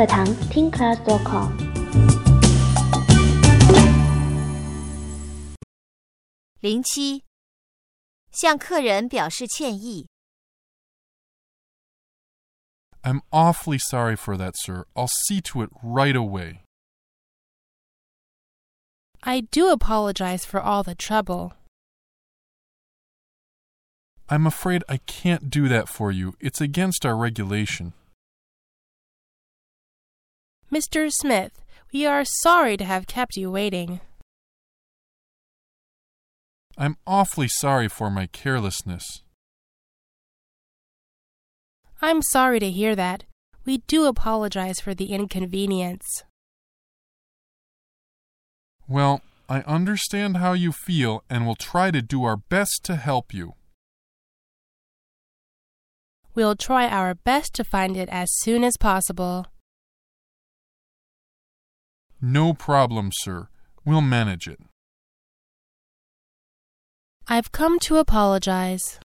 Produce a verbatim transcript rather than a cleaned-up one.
课堂 听 class dot com。 零七，向客人表示歉意。 I'm awfully sorry for that, sir. I'll see to it right away. I do apologize for all the trouble. I'm afraid I can't do that for you. It's against our regulation. Mister Smith, we are sorry to have kept you waiting. I'm awfully sorry for my carelessness. I'm sorry to hear that. We do apologize for the inconvenience. Well, I understand how you feel and will try to do our best to help you. We'll try our best to find it as soon as possible. No problem, sir. We'll manage it. I've come to apologize.